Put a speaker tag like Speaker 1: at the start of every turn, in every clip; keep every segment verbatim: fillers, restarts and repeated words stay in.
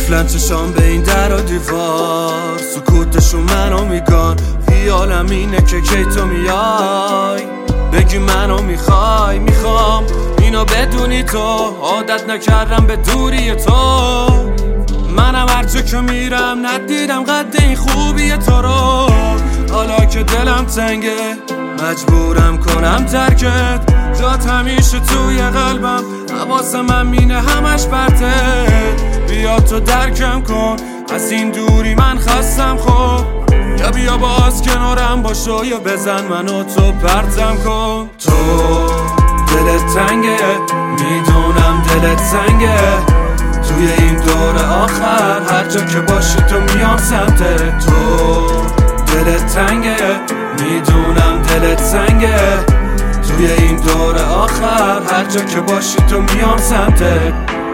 Speaker 1: قفلن چشام به این در و دیوار، سکوتشون منو میگن، خیالم اینه که کی تو میای بگی منو میخوای. میخوام اینو بدونی تو عادت نکردم به دوری تو، منم هرچه که میرم ندیدم قد این خوبی تو رو. حالا که دلم تنگه مجبورم کنم ترکت، جات همیشه توی قلبم، حواسم همینه همش برته. بیا تو درکم کن از این دوری من خستم، خب یا بیا باز کنارم باشو یا بزن منو تو پرتم کن. تو دلت تنگه میدونم دلت سنگه، توی این دور آخر هر جا که باشی تو میام سمتت. تو دلت تنگه میدونم دلت سنگه، توی این دور آخر هر جا که باشی تو میام سمتت.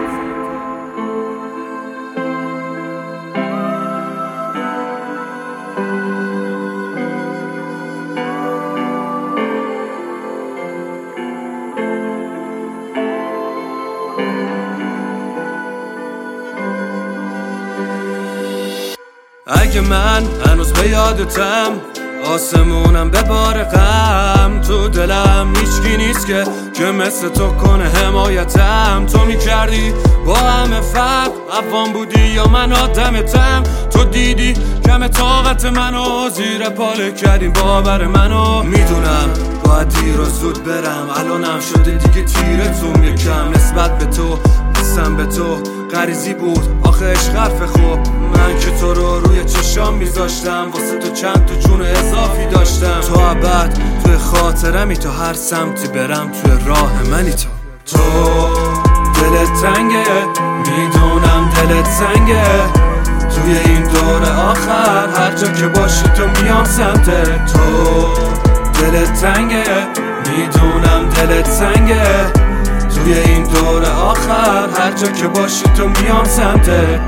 Speaker 1: اگه من هنوز به یادتم، آسمونم به بار غم، تو دلم هیچکی نیست که که مثل تو کنه حمایتم. تو میکردی با همه فرق، عوام بودی یا من آدمتم. تو دیدی کم طاقت منو، زیر پاله کردی باور منو. میدونم باید دیر و زود برم، الانم شده دیگه تیرتون یکم. نسبت به تو قسم به تو غریزی بود آخه عشق حرف خوب، من که تو رو روی چشام میذاشتم، واسه تو چند تا جون اضافی داشتم. تو ابد توی خاطرمی، تا هر سمتی برم توی راه منی. تو تو دلت تنگه میدونم دلت سنگه، توی این دور آخر هر جا که باشی تو میام سمتت. تو دلت تنگه میدونم دلت سنگه، توی این دور آخر هر جا که باشی تو میام سمتت.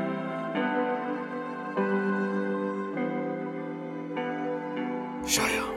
Speaker 1: شاید